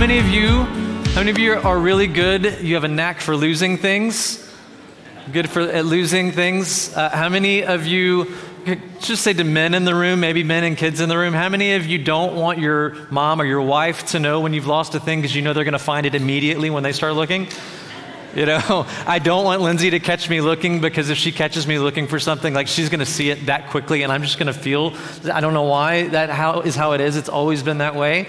How many of you are really good? You have a knack for losing things? Good at losing things? How many of you, just say to men in the room, maybe men and kids in the room, how many of you don't want your mom or your wife to know when you've lost a thing because you know they're going to find it immediately when they start looking? You know, I don't want Lindsay to catch me looking, because if she catches me looking for something, like, she's going to see it that quickly, and I'm just going to feel, I don't know why, how it is. It's always been that way.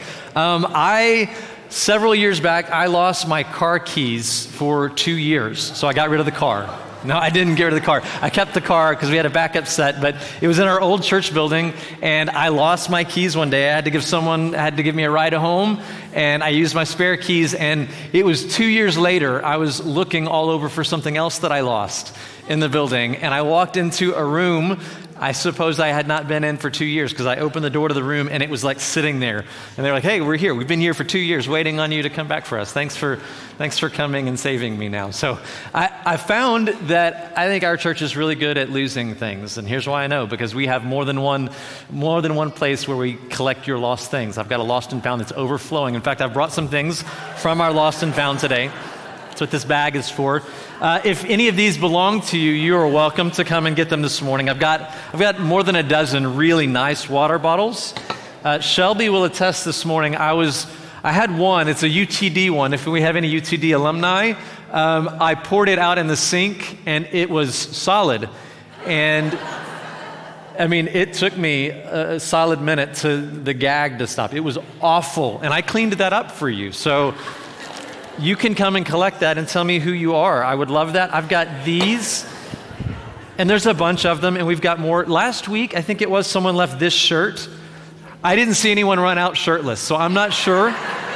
Several years back, I lost my car keys for 2 years, so I got rid of the car. No, I didn't get rid of the car. I kept the car because we had a backup set, but it was in our old church building, and I lost my keys one day. I had to give me a ride home, and I used my spare keys, and it was 2 years later, I was looking all over for something else that I lost in the building, and I walked into a room I suppose I had not been in for 2 years, because I opened the door to the room and it was like sitting there. And they're like, "Hey, we're here. We've been here for 2 years waiting on you to come back for us. Thanks for coming and saving me now." So I found that I think our church is really good at losing things. And here's why I know, because we have more than one place where we collect your lost things. I've got a lost and found that's overflowing. In fact, I've brought some things from our lost and found today. That's what this bag is for. If any of these belong to you, you are welcome to come and get them this morning. I've got more than a dozen really nice water bottles. Shelby will attest this morning. I had one. It's a UTD one. If we have any UTD alumni, I poured it out in the sink and it was solid. And I mean, it took me a solid minute to the gag to stop. It was awful. And I cleaned that up for you. So you can come and collect that and tell me who you are. I would love that. I've got these, and there's a bunch of them, and we've got more. Last week, I think it was, someone left this shirt. I didn't see anyone run out shirtless, so I'm not sure.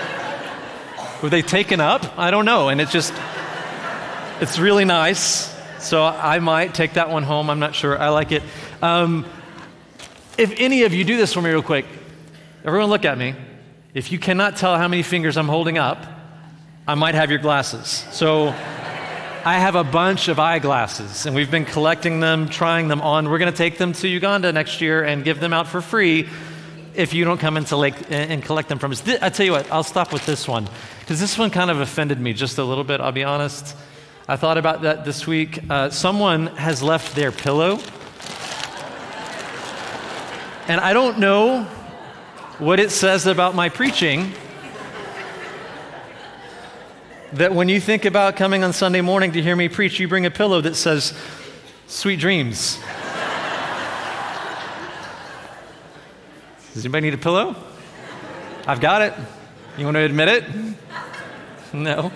Were they taken up? I don't know, and it's really nice, so I might take that one home. I'm not sure. I like it. If any of you do this for me real quick, everyone look at me. If you cannot tell how many fingers I'm holding up, I might have your glasses. So I have a bunch of eyeglasses, and we've been collecting them, trying them on. We're going to take them to Uganda next year and give them out for free if you don't come into Lake and collect them from us. I tell you what, I'll stop with this one, because this one kind of offended me just a little bit, I'll be honest. I thought about that this week. Someone has left their pillow, and I don't know what it says about my preaching, that when you think about coming on Sunday morning to hear me preach, you bring a pillow that says, "Sweet dreams." Does anybody need a pillow? I've got it. You want to admit it? No.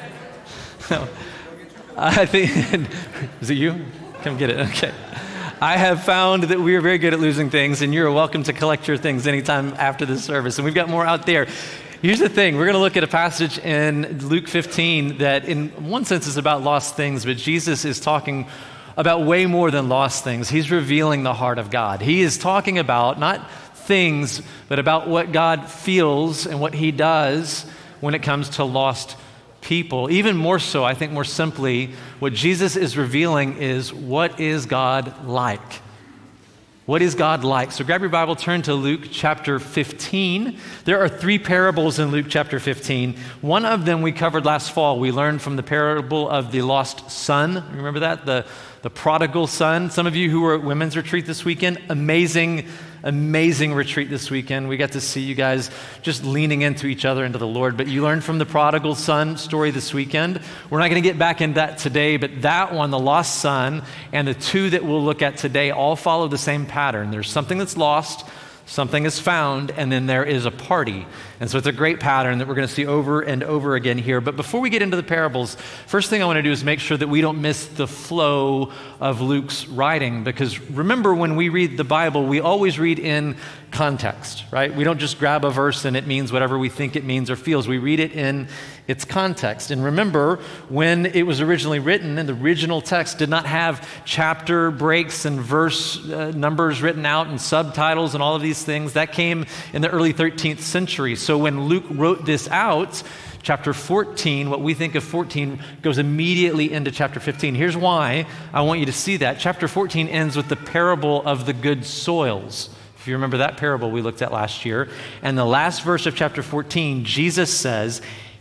I think, is it you? Come get it. Okay. I have found that we are very good at losing things, and you're welcome to collect your things anytime after this service. And we've got more out there. Here's the thing. We're going to look at a passage in Luke 15 that in one sense is about lost things, but Jesus is talking about way more than lost things. He's revealing the heart of God. He is talking about not things, but about what God feels and what he does when it comes to lost people. Even more so, I think more simply, what Jesus is revealing is, what is God like? What is God like? So grab your Bible, turn to Luke chapter 15. There are 3 parables in Luke chapter 15. One of them we covered last fall. We learned from the parable of the lost son. Remember that? The prodigal son. Some of you who were at women's retreat this weekend, amazing retreat this weekend. We got to see you guys just leaning into each other, into the Lord. But you learned from the prodigal son story this weekend. We're not going to get back into that today, but that one, the lost son, and the 2 that we'll look at today all follow the same pattern. There's something that's lost, something is found, and then there is a party. And so it's a great pattern that we're going to see over and over again here. But before we get into the parables, first thing I want to do is make sure that we don't miss the flow of Luke's writing. Because remember, when we read the Bible, we always read in context, right? We don't just grab a verse and it means whatever we think it means or feels. We read it in its context. And remember, when it was originally written, and the original text did not have chapter breaks and verse numbers written out and subtitles and all of these things. That came in the early 13th century. So when Luke wrote this out, chapter 14, what we think of 14, goes immediately into chapter 15. Here's why I want you to see that. Chapter 14 ends with the parable of the good soils. If you remember that parable we looked at last year. And the last verse of chapter 14, Jesus says,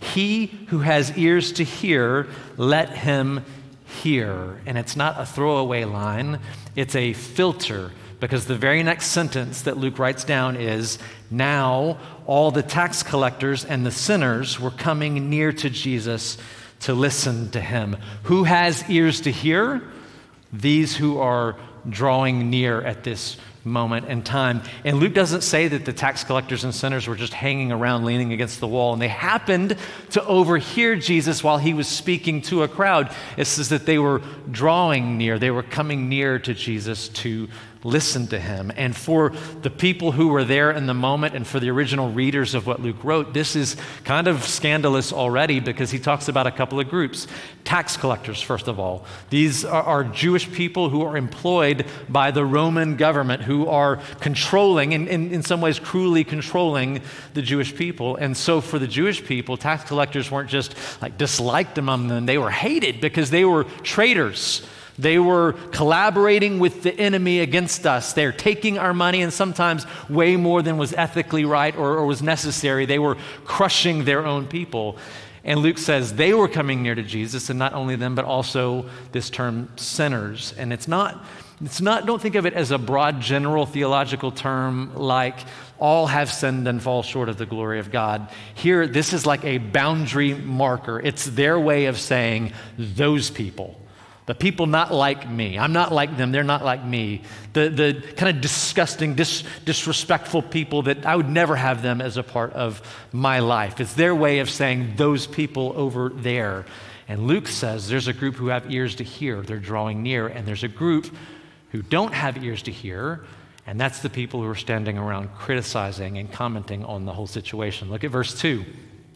He who has ears to hear, let him hear. And it's not a throwaway line, it's a filter, because the very next sentence that Luke writes down is, now all the tax collectors and the sinners were coming near to Jesus to listen to him. Who has ears to hear? These who are drawing near at this moment in time. And Luke doesn't say that the tax collectors and sinners were just hanging around leaning against the wall and they happened to overhear Jesus while he was speaking to a crowd. It says that they were drawing near. They were coming near to Jesus to listen to him. And for the people who were there in the moment and for the original readers of what Luke wrote, this is kind of scandalous already because he talks about a couple of groups. Tax collectors, first of all. These are Jewish people who are employed by the Roman government, who are controlling, and in some ways cruelly controlling the Jewish people. And so for the Jewish people, tax collectors weren't just like disliked among them, they were hated because they were traitors. They were collaborating with the enemy against us. They're taking our money, and sometimes way more than was ethically right or was necessary. They were crushing their own people. And Luke says they were coming near to Jesus, and not only them, but also this term sinners. And it's not, don't think of it as a broad general theological term like all have sinned and fall short of the glory of God. Here, this is like a boundary marker. It's their way of saying those people. The people not like me. I'm not like them. They're not like me. The kind of disgusting, disrespectful people that I would never have them as a part of my life. It's their way of saying those people over there. And Luke says there's a group who have ears to hear. They're drawing near. And there's a group who don't have ears to hear. And that's the people who are standing around criticizing and commenting on the whole situation. Look at verse 2.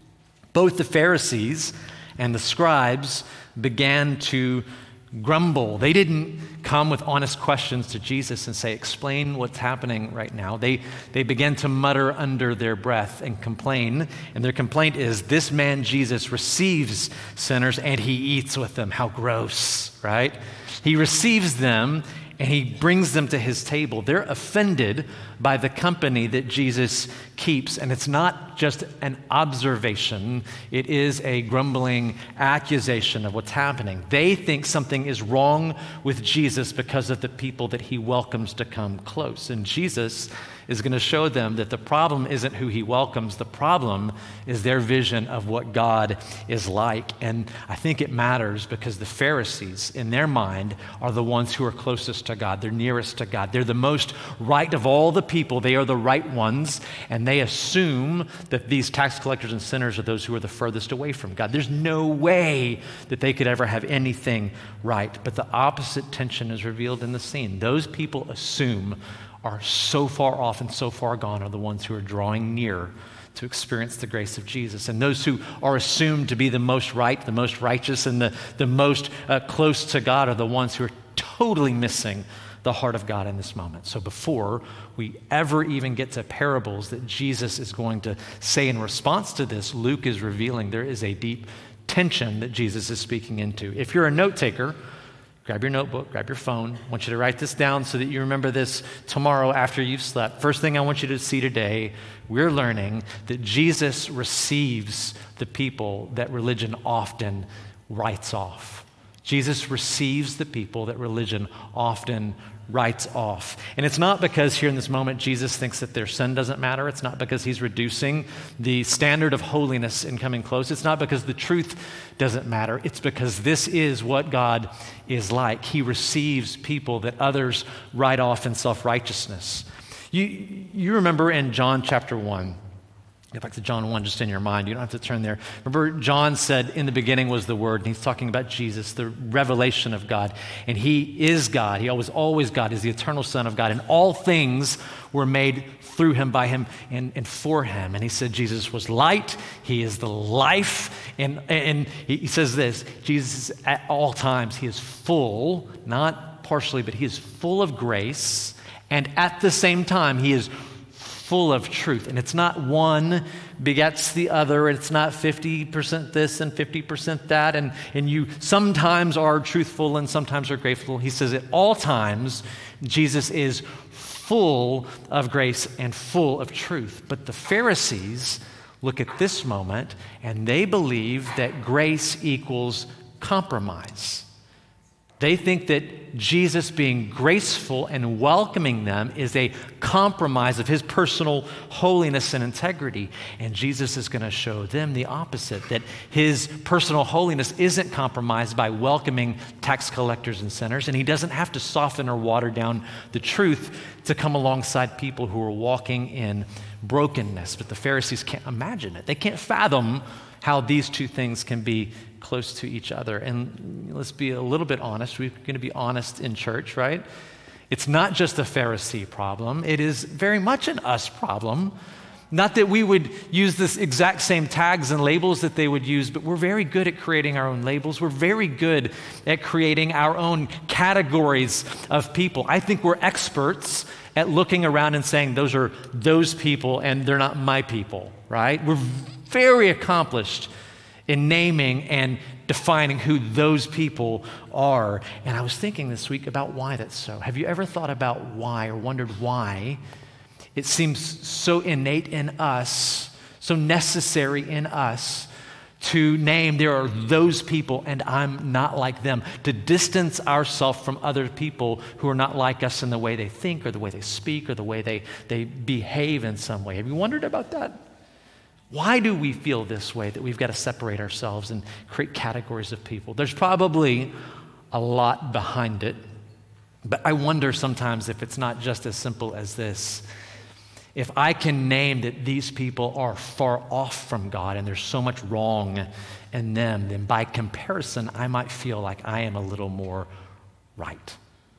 Both the Pharisees and the scribes began to grumble. They didn't come with honest questions to Jesus and say, explain what's happening right now. They began to mutter under their breath and complain. And their complaint is, this man Jesus receives sinners and he eats with them. How gross, right? He receives them and he brings them to his table. They're offended by the company that Jesus keeps. And it's not just an observation, it is a grumbling accusation of what's happening. They think something is wrong with Jesus because of the people that he welcomes to come close. And Jesus is going to show them that the problem isn't who he welcomes. The problem is their vision of what God is like. And I think it matters because the Pharisees, in their mind, are the ones who are closest to God. They're nearest to God. They're the most right of all the people. They are the right ones. And they assume that these tax collectors and sinners are those who are the furthest away from God. There's no way that they could ever have anything right. But the opposite tension is revealed in the scene. Those people assume are so far off and so far gone are the ones who are drawing near to experience the grace of Jesus. And those who are assumed to be the most right, the most righteous, and the most close to God are the ones who are totally missing the heart of God in this moment. So before we ever even get to parables that Jesus is going to say in response to this, Luke is revealing there is a deep tension that Jesus is speaking into. If you're a note taker, grab your notebook, grab your phone. I want you to write this down so that you remember this tomorrow after you've slept. First thing I want you to see today, we're learning that Jesus receives the people that religion often writes off. Jesus receives the people that religion often writes off. And it's not because here in this moment Jesus thinks that their sin doesn't matter. It's not because he's reducing the standard of holiness in coming close. It's not because the truth doesn't matter. It's because this is what God is like. He receives people that others write off in self-righteousness. You remember in John chapter 1, go back to John 1 just in your mind. You don't have to turn there. Remember, John said, in the beginning was the Word, and he's talking about Jesus, the revelation of God. And he is God. He was always God. He's the eternal Son of God. And all things were made through him, by him, and for him. And he said Jesus was light. He is the life. And he says this, Jesus at all times, he is full, not partially, but he is full of grace. And at the same time, he is full of truth. And it's not one begets the other. It's not 50% this and 50% that. And you sometimes are truthful and sometimes are grateful. He says at all times, Jesus is full of grace and full of truth. But the Pharisees look at this moment and they believe that grace equals compromise. They think that Jesus being graceful and welcoming them is a compromise of his personal holiness and integrity. And Jesus is going to show them the opposite, that his personal holiness isn't compromised by welcoming tax collectors and sinners, and he doesn't have to soften or water down the truth to come alongside people who are walking in brokenness. But the Pharisees can't imagine it. They can't fathom how these two things can be close to each other. And let's be a little bit honest. We're going to be honest in church, right? It's not just a Pharisee problem. It is very much an us problem. Not that we would use this exact same tags and labels that they would use, but we're very good at creating our own labels. We're very good at creating our own categories of people. I think we're experts at looking around and saying, those are those people and they're not my people, right? We're very accomplished in naming and defining who those people are. And I was thinking this week about why that's so. Have you ever thought about why or wondered why it seems so innate in us, so necessary in us to name there are those people and I'm not like them, to distance ourselves from other people who are not like us in the way they think or the way they speak or the way they behave in some way? Have you wondered about that? Why do we feel this way, that we've got to separate ourselves and create categories of people? There's probably a lot behind it, but I wonder sometimes if it's not just as simple as this. If I can name that these people are far off from God and there's so much wrong in them, then by comparison, I might feel like I am a little more right.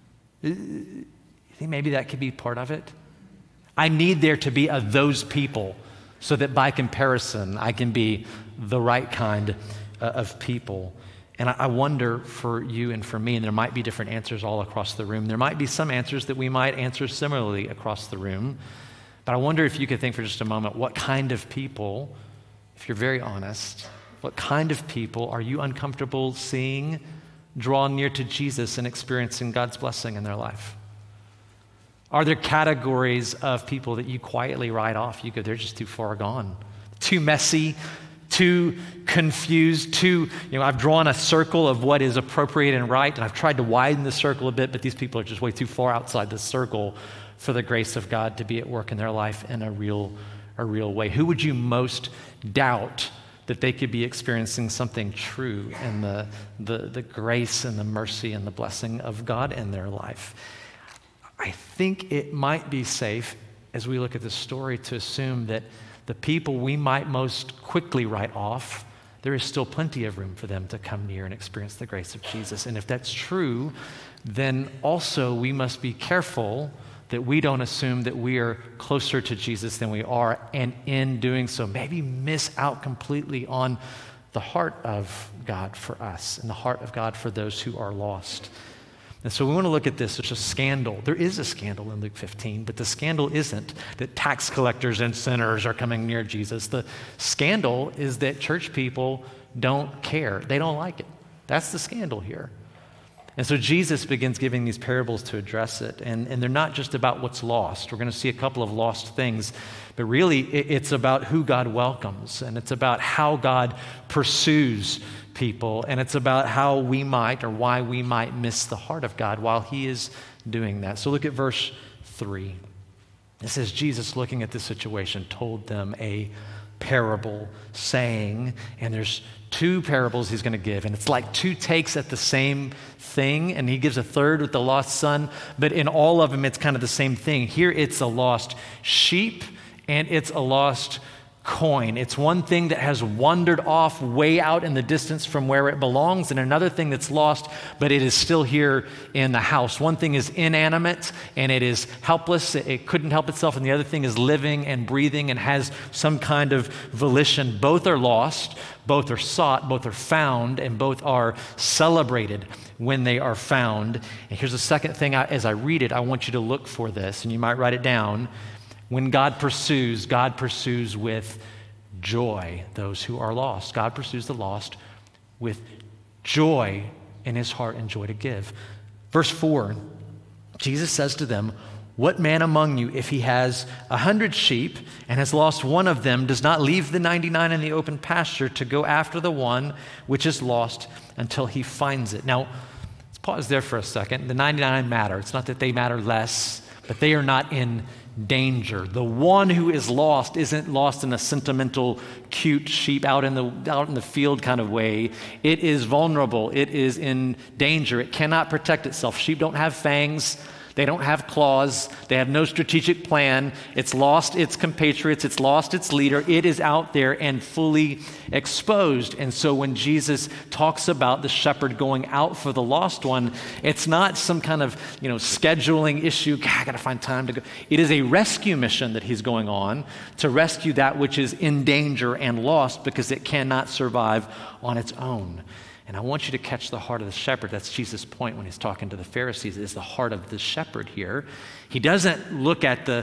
You think maybe that could be part of it? I need there to be a those people so that by comparison, I can be the right kind of people. And I wonder for you and for me, and there might be different answers all across the room. There might be some answers that we might answer similarly across the room. But I wonder if you could think for just a moment, what kind of people, if you're very honest, what kind of people are you uncomfortable seeing draw near to Jesus and experiencing God's blessing in their life? Are there categories of people that you quietly write off? You go, they're just too far gone, too messy, too confused, I've drawn a circle of what is appropriate and right, and I've tried to widen the circle a bit, but these people are just way too far outside the circle for the grace of God to be at work in their life in a real way. Who would you most doubt that they could be experiencing something true in the grace and the mercy and the blessing of God in their life? I think it might be safe, as we look at this story, to assume that the people we might most quickly write off, there is still plenty of room for them to come near and experience the grace of Jesus. And if that's true, then also we must be careful that we don't assume that we are closer to Jesus than we are, and in doing so, maybe miss out completely on the heart of God for us and the heart of God for those who are lost. And so we want to look at this. It's a scandal. There is a scandal in Luke 15, but the scandal isn't that tax collectors and sinners are coming near Jesus. The scandal is that church people don't care. They don't like it. That's the scandal here. And so Jesus begins giving these parables to address it. And they're not just about what's lost. We're going to see a couple of lost things. But really, it's about who God welcomes. And it's about how God pursues people. And it's about how we might or why we might miss the heart of God while he is doing that. So look at verse 3. It says, Jesus, looking at this situation, told them a parable, saying, and there's two parables he's going to give, and it's like two takes at the same thing, and he gives a third with the lost son, but in all of them it's kind of the same thing. Here it's a lost sheep and it's a lost coin. It's one thing that has wandered off way out in the distance from where it belongs, and another thing that's lost, but it is still here in the house. One thing is inanimate and it is helpless. It couldn't help itself, and the other thing is living and breathing and has some kind of volition. Both are lost, both are sought, both are found, and both are celebrated when they are found. And here's the second thing, as I read it, I want you to look for this, and you might write it down. When God pursues with joy those who are lost. God pursues the lost with joy in his heart and joy to give. Verse 4, Jesus says to them, What man among you, if he has 100 sheep and has lost one of them, does not leave the 99 in the open pasture to go after the one which is lost until he finds it? Now, let's pause there for a second. The 99 matter. It's not that they matter less, but they are not in danger. The one who is lost isn't lost in a sentimental, cute sheep out in the field kind of way. It is vulnerable. It is in danger. It cannot protect itself. Sheep don't have fangs. They don't have claws. They have no strategic plan. It's lost its compatriots. It's lost its leader. It is out there and fully exposed. And so when Jesus talks about the shepherd going out for the lost one, it's not some kind of, scheduling issue. I got to find time to go. It is a rescue mission that he's going on to rescue that which is in danger and lost because it cannot survive on its own. And I want you to catch the heart of the shepherd. That's Jesus' point when he's talking to the Pharisees, is the heart of the shepherd here. He doesn't look at the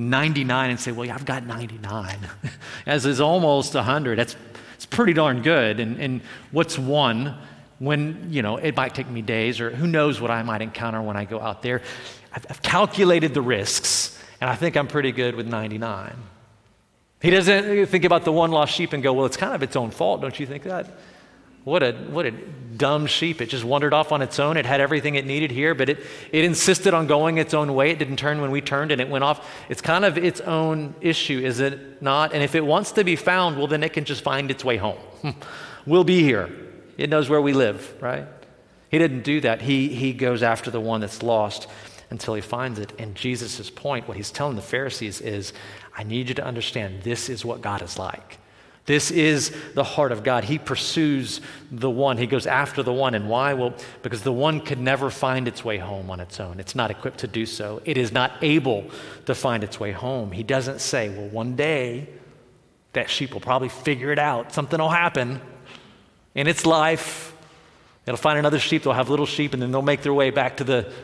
99 and say, well, yeah, I've got 99, as is almost 100. It's pretty darn good. And what's one when, it might take me days, or who knows what I might encounter when I go out there. I've calculated the risks, and I think I'm pretty good with 99. He doesn't think about the one lost sheep and go, well, it's kind of its own fault. Don't you think that? What a dumb sheep. It just wandered off on its own. It had everything it needed here, but it insisted on going its own way. It didn't turn when we turned, and it went off. It's kind of its own issue, is it not? And if it wants to be found, well, then it can just find its way home. We'll be here. It knows where we live, right? He didn't do that. He goes after the one that's lost until he finds it. And Jesus' point, what he's telling the Pharisees is, I need you to understand this is what God is like. This is the heart of God. He pursues the one. He goes after the one. And why? Well, because the one could never find its way home on its own. It's not equipped to do so. It is not able to find its way home. He doesn't say, well, one day that sheep will probably figure it out. Something will happen in its life. It'll find another sheep. They'll have little sheep, and then they'll make their way back to the...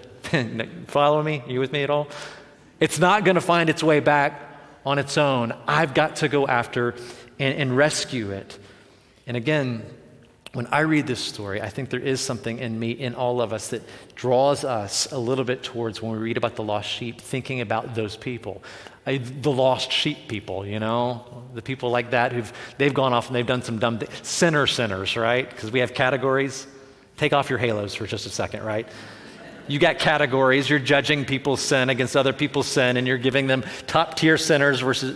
Follow me? Are you with me at all? It's not going to find its way back on its own. I've got to go after and rescue it. And again, when I read this story, I think there is something in me, in all of us, that draws us a little bit towards, when we read about the lost sheep, thinking about those people, the lost sheep people, the people like that they've gone off and they've done some dumb things. Sinners, right? Because we have categories. Take off your halos for just a second, right? You got categories. You're judging people's sin against other people's sin, and you're giving them top tier sinners versus...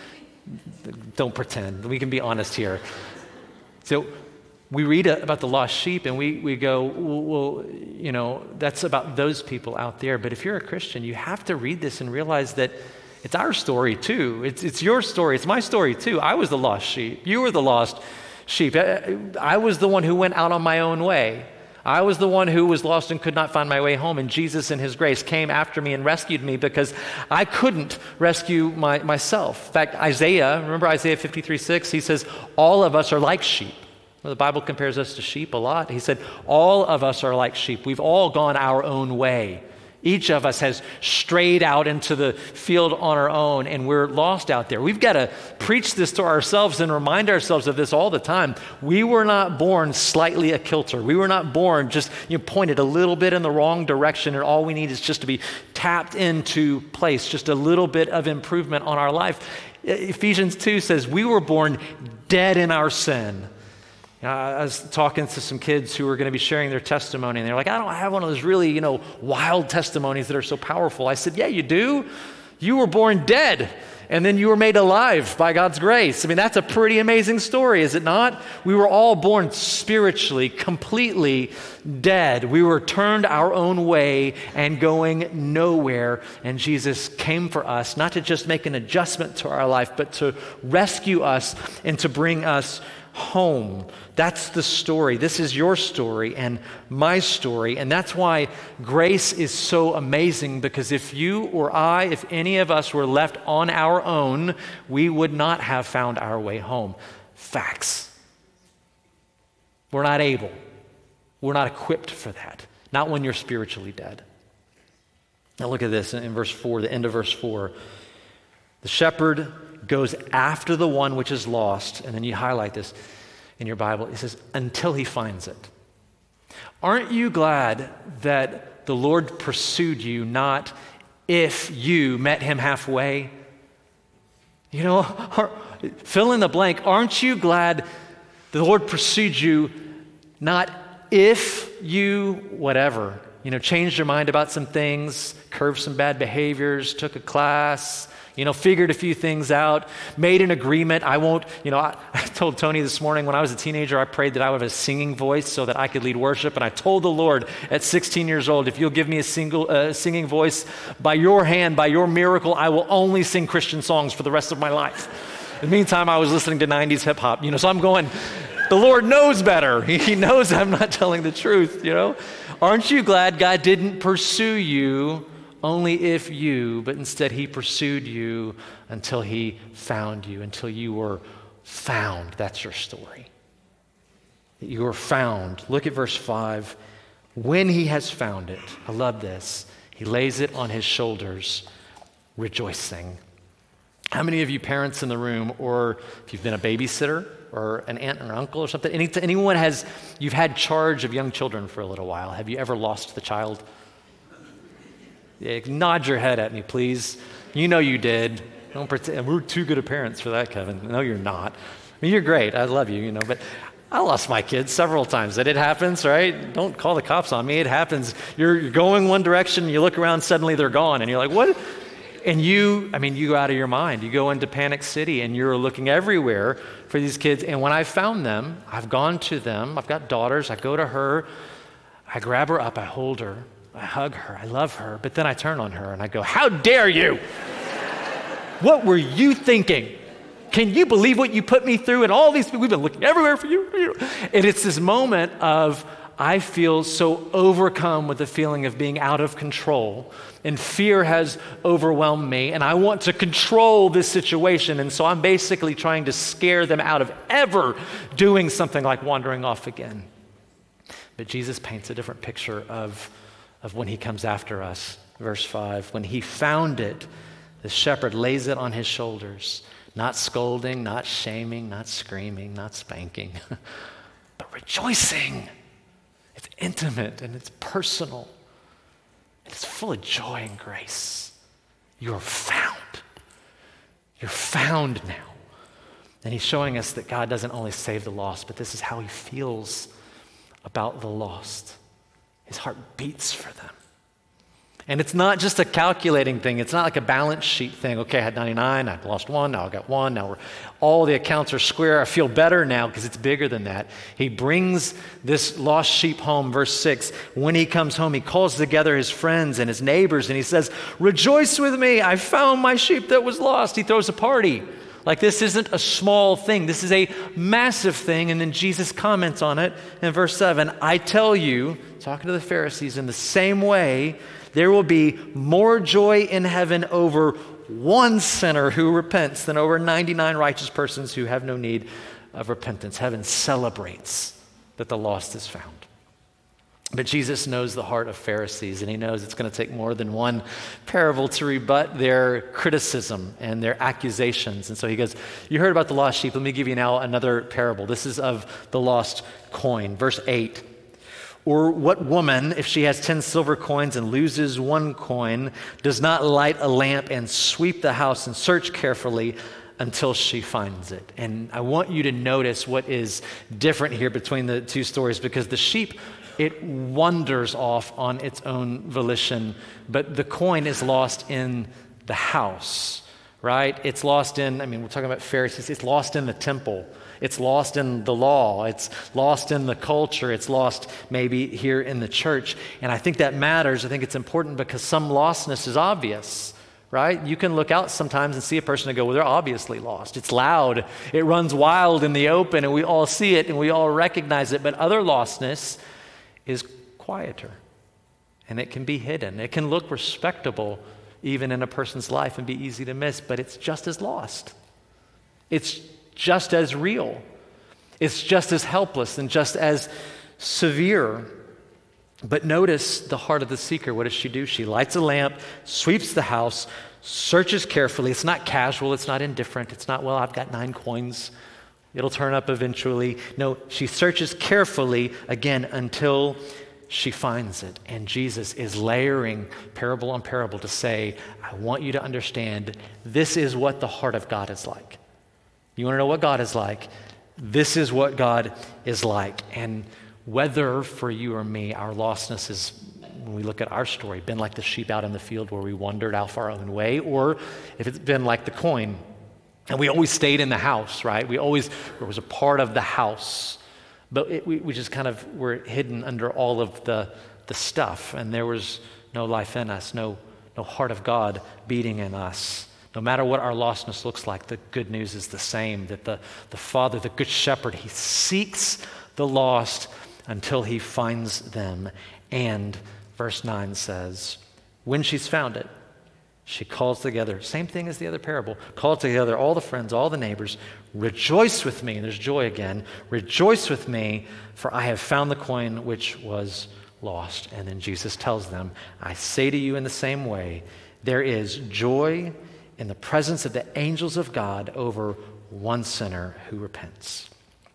Don't pretend. We can be honest here. So we read about the lost sheep and we go, well, that's about those people out there. But if you're a Christian, you have to read this and realize that it's our story too. It's your story. It's my story too. I was the lost sheep. You were the lost sheep. I was the one who went out on my own way. I was the one who was lost and could not find my way home, and Jesus in his grace came after me and rescued me because I couldn't rescue myself. In fact, remember Isaiah 53:6? He says, all of us are like sheep. Well, the Bible compares us to sheep a lot. He said, all of us are like sheep. We've all gone our own way. Each of us has strayed out into the field on our own, and we're lost out there. We've got to preach this to ourselves and remind ourselves of this all the time. We were not born slightly a kilter. We were not born just pointed a little bit in the wrong direction, and all we need is just to be tapped into place, just a little bit of improvement on our life. Ephesians 2 says we were born dead in our sin. I was talking to some kids who were going to be sharing their testimony, and they're like, I don't have one of those really, wild testimonies that are so powerful. I said, yeah, you do. You were born dead, and then you were made alive by God's grace. I mean, that's a pretty amazing story, is it not? We were all born spiritually, completely dead. We were turned our own way and going nowhere, and Jesus came for us, not to just make an adjustment to our life, but to rescue us and to bring us home. That's the story. This is your story and my story. And that's why grace is so amazing, because if you or I, if any of us were left on our own, we would not have found our way home. Facts. We're not able. We're not equipped for that. Not when you're spiritually dead. Now look at this in verse 4, the end of verse 4. The shepherd goes after the one which is lost, and then you highlight this in your Bible. It says, until he finds it. Aren't you glad that the Lord pursued you not if you met him halfway? Fill in the blank. Aren't you glad the Lord pursued you, not if you, whatever, changed your mind about some things, curbed some bad behaviors, took a class, figured a few things out, made an agreement. I told Tony this morning when I was a teenager, I prayed that I would have a singing voice so that I could lead worship. And I told the Lord at 16 years old, if you'll give me a singing voice, by your hand, by your miracle, I will only sing Christian songs for the rest of my life. In the meantime, I was listening to 90s hip hop, so I'm going, the Lord knows better. He knows I'm not telling the truth, Aren't you glad God didn't pursue you only if you, but instead he pursued you until he found you, until you were found. That's your story. You were found. Look at verse 5. When he has found it, I love this, he lays it on his shoulders, rejoicing. How many of you parents in the room, or if you've been a babysitter or an aunt or uncle or something, you've had charge of young children for a little while. Have you ever lost the child? Yeah, nod your head at me, please. You know you did. Don't pretend. We're too good of parents for that, Kevin. No, you're not. You're great. I love you, but I lost my kids several times. It happens, right? Don't call the cops on me. It happens. You're going one direction, you look around, suddenly they're gone, and you're like, what? And you go out of your mind. You go into Panic City, and you're looking everywhere for these kids. And when I found them, I've gone to them. I've got daughters. I go to her. I grab her up. I hold her. I hug her. I love her. But then I turn on her, and I go, how dare you? What were you thinking? Can you believe what you put me through? And all these people, we've been looking everywhere for you. And it's this moment of, I feel so overcome with the feeling of being out of control, and fear has overwhelmed me, and I want to control this situation. And so I'm basically trying to scare them out of ever doing something like wandering off again. But Jesus paints a different picture of when he comes after us. Verse 5, when he found it, the shepherd lays it on his shoulders, not scolding, not shaming, not screaming, not spanking, but rejoicing. It's intimate and it's personal. It's full of joy and grace. You're found. You're found now. And he's showing us that God doesn't only save the lost, but this is how he feels about the lost. His heart beats for them. And it's not just a calculating thing. It's not like a balance sheet thing. Okay, I had 99, I lost one, now I got one, now all the accounts are square. I feel better now because it's bigger than that. He brings this lost sheep home, verse 6. When he comes home, he calls together his friends and his neighbors, and he says, rejoice with me, I found my sheep that was lost. He throws a party. Like, this isn't a small thing. This is a massive thing. And then Jesus comments on it in verse 7. I tell you, talking to the Pharisees, in the same way, there will be more joy in heaven over one sinner who repents than over 99 righteous persons who have no need of repentance. Heaven celebrates that the lost is found. But Jesus knows the heart of Pharisees, and he knows it's going to take more than one parable to rebut their criticism and their accusations. And so he goes, you heard about the lost sheep. Let me give you now another parable. This is of the lost coin. Verse 8. Or what woman, if she has 10 silver coins and loses one coin, does not light a lamp and sweep the house and search carefully until she finds it? And I want you to notice what is different here between the two stories, because the sheep, it wanders off on its own volition, but the coin is lost in the house, right? It's lost in, we're talking about Pharisees, it's lost in the temple. It's lost in the law. It's lost in the culture. It's lost maybe here in the church. And I think that matters. I think it's important because some lostness is obvious, right? You can look out sometimes and see a person and go, well, they're obviously lost. It's loud. It runs wild in the open, and we all see it and we all recognize it. But other lostness is quieter, and it can be hidden. It can look respectable even in a person's life and be easy to miss, but it's just as lost. It's just as real. It's just as helpless and just as severe. But notice the heart of the seeker. What does she do? She lights a lamp, sweeps the house, searches carefully. It's not casual. It's not indifferent. It's not, well, I've got 9 coins. It'll turn up eventually. No, she searches carefully again until she finds it. And Jesus is layering parable on parable to say, I want you to understand this is what the heart of God is like. You want to know what God is like? This is what God is like. And whether for you or me, our lostness is, when we look at our story, been like the sheep out in the field where we wandered off our own way, or if it's been like the coin, and we always stayed in the house, right? It was a part of the house. But we just kind of were hidden under all of the stuff, and there was no life in us, no heart of God beating in us. No matter what our lostness looks like, the good news is the same, that the Father, the Good Shepherd, he seeks the lost until he finds them. And verse 9 says, when she's found it, she calls together, same thing as the other parable, calls together all the friends, all the neighbors, rejoice with me, and there's joy again, rejoice with me, for I have found the coin which was lost. And then Jesus tells them, I say to you in the same way, there is joy in the presence of the angels of God over one sinner who repents.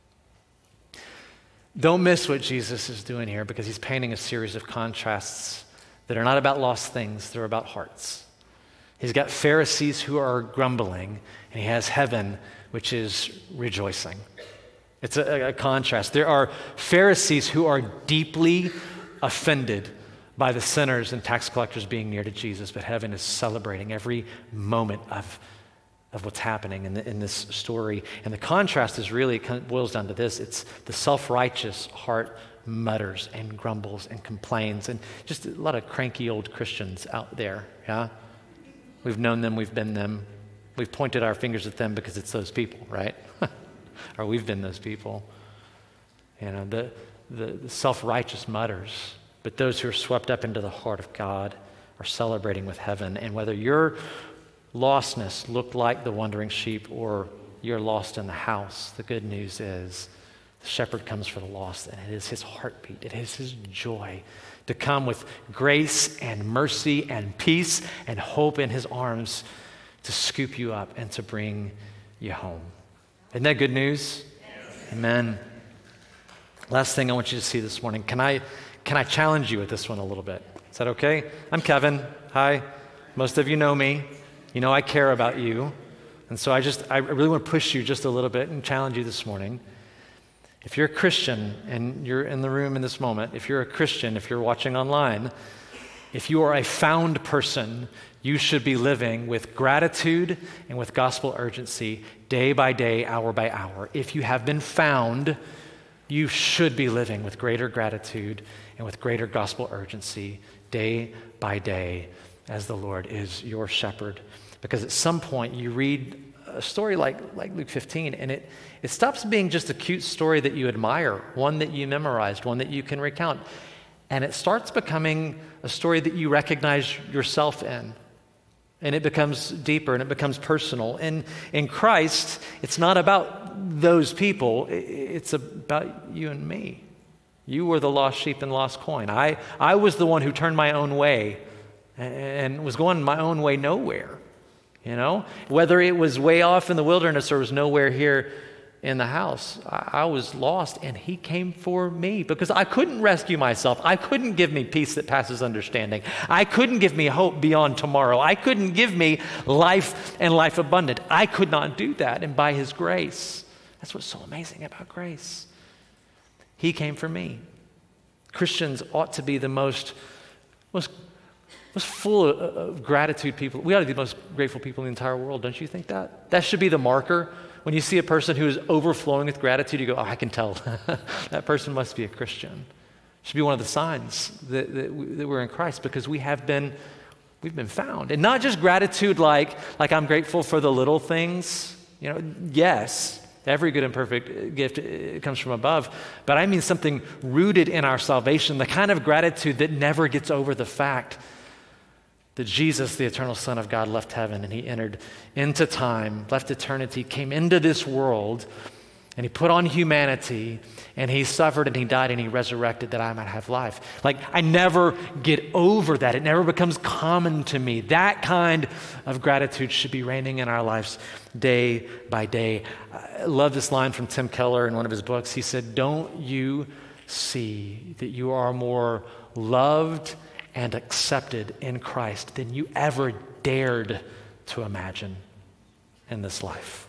Don't miss what Jesus is doing here, because he's painting a series of contrasts that are not about lost things, they're about hearts. He's got Pharisees who are grumbling, and he has heaven, which is rejoicing. It's a contrast. There are Pharisees who are deeply offended by the sinners and tax collectors being near to Jesus, but heaven is celebrating every moment of what's happening in this story. And the contrast is really, it boils down to this. It's the self-righteous heart mutters and grumbles and complains, and just a lot of cranky old Christians out there, yeah? We've known them, we've been them. We've pointed our fingers at them because it's those people, right? Or we've been those people. You know, the self-righteous mutters, but those who are swept up into the heart of God are celebrating with heaven. And whether your lostness looked like the wandering sheep or you're lost in the house, the good news is the shepherd comes for the lost, and it is his heartbeat, it is his joy to come with grace and mercy and peace and hope in his arms to scoop you up and to bring you home. Isn't that good news? Yes. Amen. Last thing I want you to see this morning. Can I challenge you with this one a little bit? Is that okay? I'm Kevin. Hi. Most of you know me. You know I care about you. And so I really want to push you just a little bit and challenge you this morning. If you're a Christian and you're in the room in this moment, if you're a Christian, if you're watching online, if you are a found person, you should be living with gratitude and with gospel urgency day by day, hour by hour. If you have been found, you should be living with greater gratitude and with greater gospel urgency day by day as the Lord is your shepherd. Because at some point you read a story like Luke 15, and it stops being just a cute story that you admire, one that you memorized, one that you can recount, and it starts becoming a story that you recognize yourself in. And it becomes deeper and it becomes personal. And in Christ, it's not about those people, it's about you and me. You were the lost sheep and lost coin. I was the one who turned my own way and was going my own way nowhere. You know, whether it was way off in the wilderness or was nowhere here in the house, I was lost, and he came for me because I couldn't rescue myself. I couldn't give me peace that passes understanding. I couldn't give me hope beyond tomorrow. I couldn't give me life and life abundant. I could not do that, and by his grace, that's what's so amazing about grace. He came for me. Christians ought to be the most full of gratitude people. We ought to be the most grateful people in the entire world. Don't you think that? That should be the marker. When you see a person who is overflowing with gratitude, you go, oh, I can tell. That person must be a Christian. It should be one of the signs that we're in Christ, because we've been found. And not just gratitude like I'm grateful for the little things. You know, yes, every good and perfect gift comes from above. But I mean something rooted in our salvation, the kind of gratitude that never gets over the fact that Jesus, the eternal Son of God, left heaven and he entered into time, left eternity, came into this world, and he put on humanity, and he suffered and he died and he resurrected that I might have life. Like, I never get over that. It never becomes common to me. That kind of gratitude should be reigning in our lives day by day. I love this line from Tim Keller in one of his books. He said, "Don't you see that you are more loved and accepted in Christ than you ever dared to imagine in this life.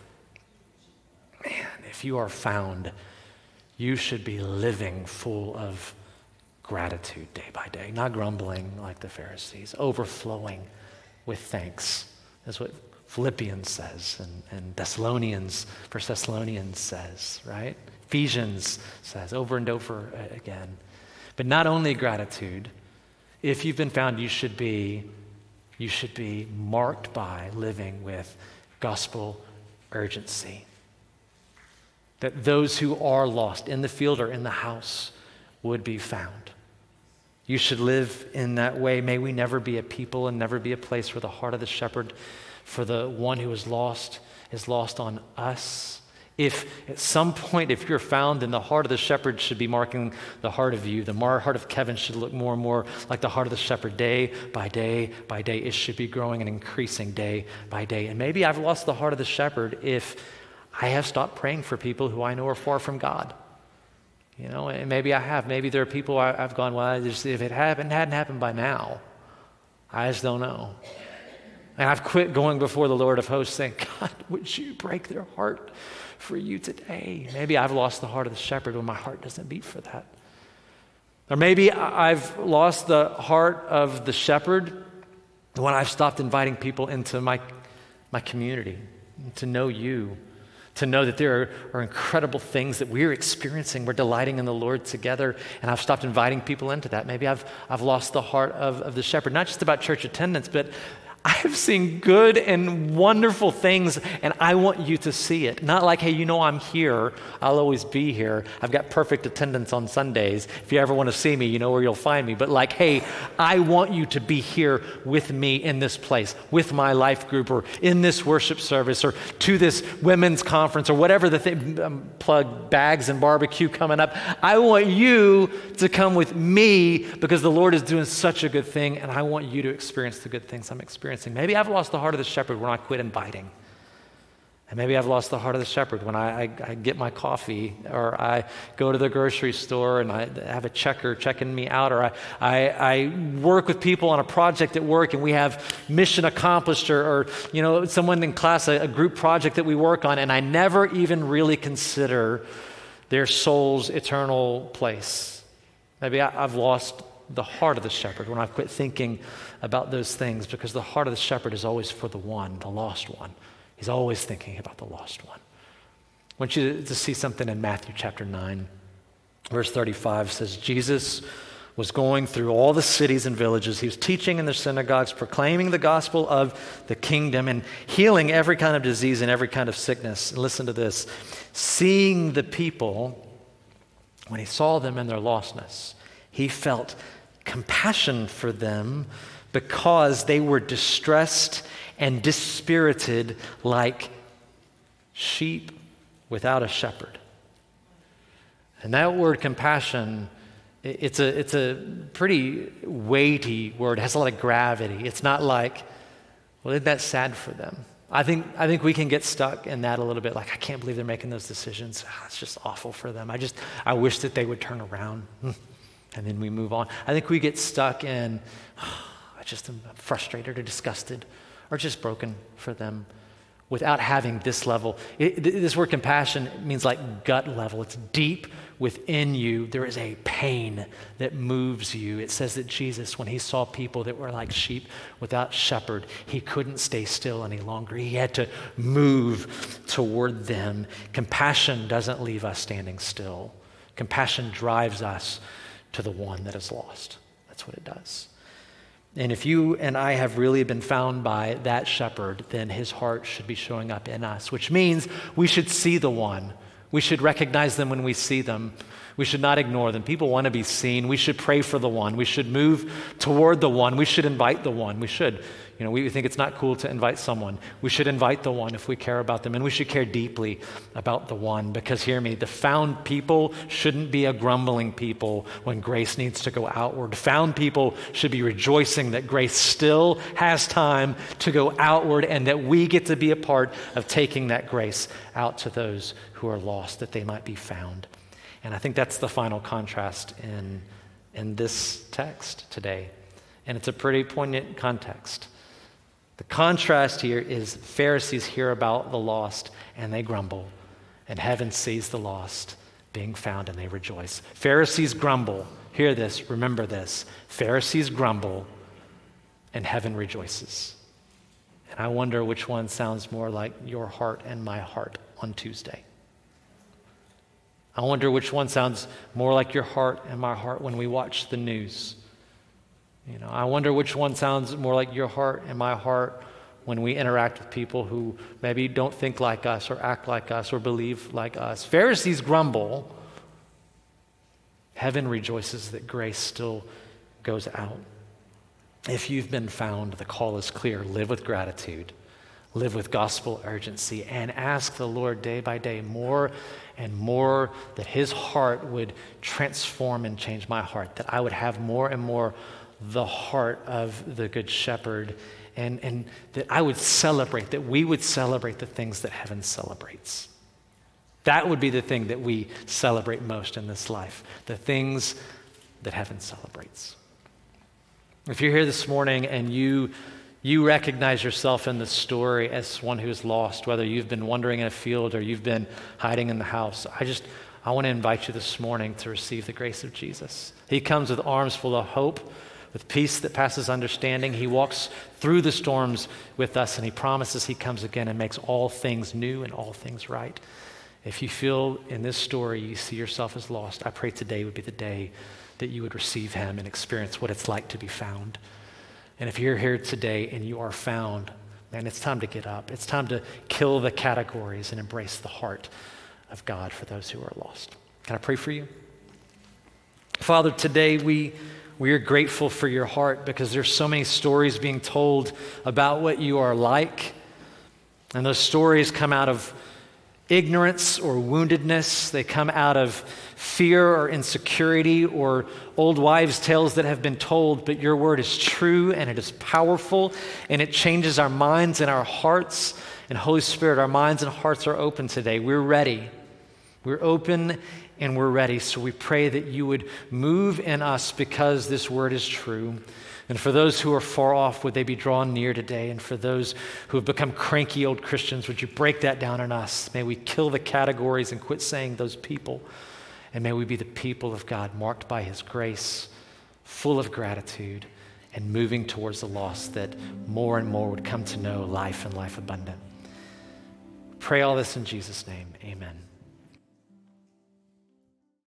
Man, if you are found, you should be living full of gratitude day by day, not grumbling like the Pharisees, overflowing with thanks, is what Philippians says, and Thessalonians, First Thessalonians says, right? Ephesians says over and over again. But not only gratitude, if you've been found, you should be marked by living with gospel urgency. That those who are lost in the field or in the house would be found. You should live in that way. May we never be a people and never be a place where the heart of the shepherd for the one who is lost on us. If at some point, if you're found, then the heart of the shepherd should be marking the heart of you. The heart of Kevin should look more and more like the heart of the shepherd day by day by day. It should be growing and increasing day by day. And maybe I've lost the heart of the shepherd if I have stopped praying for people who I know are far from God. You know, and maybe I have. Maybe there are people I've gone, well, if it hadn't happened by now, I just don't know. And I've quit going before the Lord of hosts saying, God, would you break their heart for you today? Maybe I've lost the heart of the shepherd when my heart doesn't beat for that. Or maybe I've lost the heart of the shepherd when I've stopped inviting people into my community to know you, to know that there are incredible things that we're experiencing. We're delighting in the Lord together, and I've stopped inviting people into that. Maybe I've lost the heart of the shepherd, not just about church attendance, but I've seen good and wonderful things, and I want you to see it. Not like, hey, you know I'm here. I'll always be here. I've got perfect attendance on Sundays. If you ever want to see me, you know where you'll find me. But like, hey, I want you to be here with me in this place, with my life group, or in this worship service, or to this women's conference, or whatever the thing, plug bags and barbecue coming up. I want you to come with me because the Lord is doing such a good thing, and I want you to experience the good things I'm experiencing. Maybe I've lost the heart of the shepherd when I quit inviting. And maybe I've lost the heart of the shepherd when I get my coffee, or I go to the grocery store and I have a checker checking me out, or I work with people on a project at work and we have mission accomplished, or you know, someone in class, a group project that we work on, and I never even really consider their soul's eternal place. Maybe I've lost the heart of the shepherd when I've quit thinking about those things, because the heart of the shepherd is always for the one, the lost one. He's always thinking about the lost one. I want you to see something in Matthew chapter 9, verse 35 says, Jesus was going through all the cities and villages. He was teaching in their synagogues, proclaiming the gospel of the kingdom and healing every kind of disease and every kind of sickness. And listen to this. Seeing the people, when he saw them in their lostness, he felt compassion for them because they were distressed and dispirited like sheep without a shepherd. And that word compassion, it's a pretty weighty word. It has a lot of gravity. It's not like, well, isn't that sad for them? I think we can get stuck in that a little bit. Like, I can't believe they're making those decisions. It's just awful for them. I wish that they would turn around. And then we move on. I think we get stuck in, I just am frustrated or disgusted or just broken for them without having this level. This word compassion means like gut level. It's deep within you. There is a pain that moves you. It says that Jesus, when he saw people that were like sheep without shepherd, he couldn't stay still any longer. He had to move toward them. Compassion doesn't leave us standing still. Compassion drives us to the one that is lost. That's what it does. And if you and I have really been found by that shepherd, then his heart should be showing up in us, which means we should see the one. We should recognize them when we see them. We should not ignore them. People want to be seen. We should pray for the one. We should move toward the one. We should invite the one. We should. You know, we think it's not cool to invite someone. We should invite the one if we care about them. And we should care deeply about the one, because hear me, the found people shouldn't be a grumbling people when grace needs to go outward. Found people should be rejoicing that grace still has time to go outward, and that we get to be a part of taking that grace out to those who are lost, that they might be found. And I think that's the final contrast in this text today. And it's a pretty poignant context. The contrast here is Pharisees hear about the lost and they grumble, and heaven sees the lost being found and they rejoice. Pharisees grumble. Hear this, remember this. Pharisees grumble and heaven rejoices. And I wonder which one sounds more like your heart and my heart on Tuesday. I wonder which one sounds more like your heart and my heart when we watch the news. I wonder which one sounds more like your heart and my heart when we interact with people who maybe don't think like us or act like us or believe like us. Pharisees grumble. Heaven rejoices that grace still goes out. If you've been found, the call is clear. Live with gratitude. Live with gospel urgency and ask the Lord day by day more and more that his heart would transform and change my heart, that I would have more and more the heart of the Good Shepherd, and that I would celebrate, that we would celebrate the things that heaven celebrates. That would be the thing that we celebrate most in this life, the things that heaven celebrates. If you're here this morning and you recognize yourself in the story as one who is lost, whether you've been wandering in a field or you've been hiding in the house, I want to invite you this morning to receive the grace of Jesus. He comes with arms full of hope, with peace that passes understanding. He walks through the storms with us, and he promises he comes again and makes all things new and all things right. If you feel in this story you see yourself as lost, I pray today would be the day that you would receive him and experience what it's like to be found. And if you're here today and you are found, man, it's time to get up. It's time to kill the categories and embrace the heart of God for those who are lost. Can I pray for you? Father, today we are grateful for your heart because there's so many stories being told about what you are like. And those stories come out of ignorance or woundedness. They come out of fear or insecurity or old wives' tales that have been told, but your word is true and it is powerful and it changes our minds and our hearts. And Holy Spirit, our minds and hearts are open today. We're ready. We're open and we're ready. So we pray that you would move in us because this word is true. And for those who are far off, would they be drawn near today? And for those who have become cranky old Christians, would you break that down in us? May we kill the categories and quit saying those people. And may we be the people of God marked by his grace, full of gratitude, and moving towards the lost that more and more would come to know life and life abundant. Pray all this in Jesus' name. Amen.